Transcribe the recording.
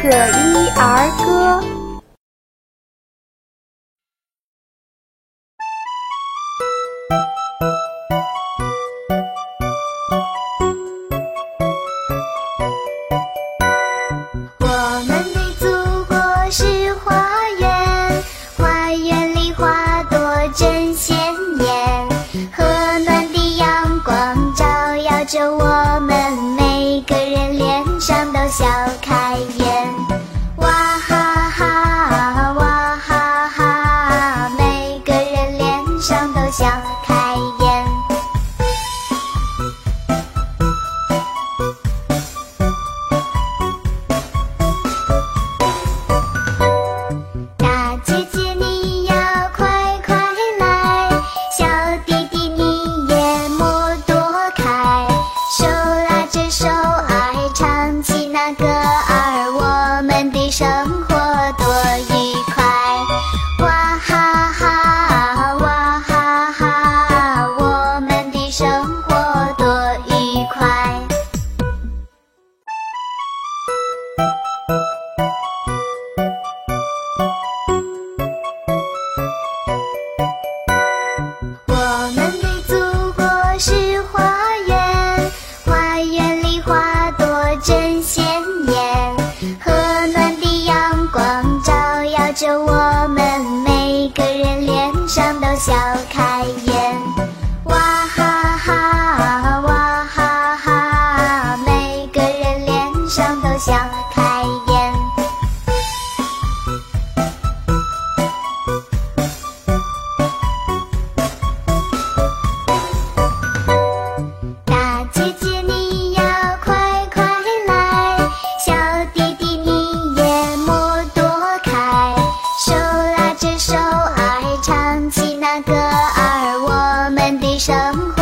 一儿歌。 我们的祖国是花园，花园里花朵真鲜艳，和暖的阳光照耀着我们，每个人脸上都笑开颜。哇哈哈，哇哈哈，每个人脸上都笑开颜。大姐姐你要快快来，小弟弟你也莫躲开，手拉着手儿唱起那歌儿，我们的生活多愉快。哇哈哈，哇哈哈，我们的生活多愉快。我们的祖国是花园，花园里花朵真鲜艳，和暖的阳光照耀着我们，每个人脸上都笑开颜。哇哈哈，哇哈哈，每个人脸上都笑开颜。大姐姐你要快快来，小弟弟你也莫躲开，手拉着手儿唱起那歌儿，我们的生活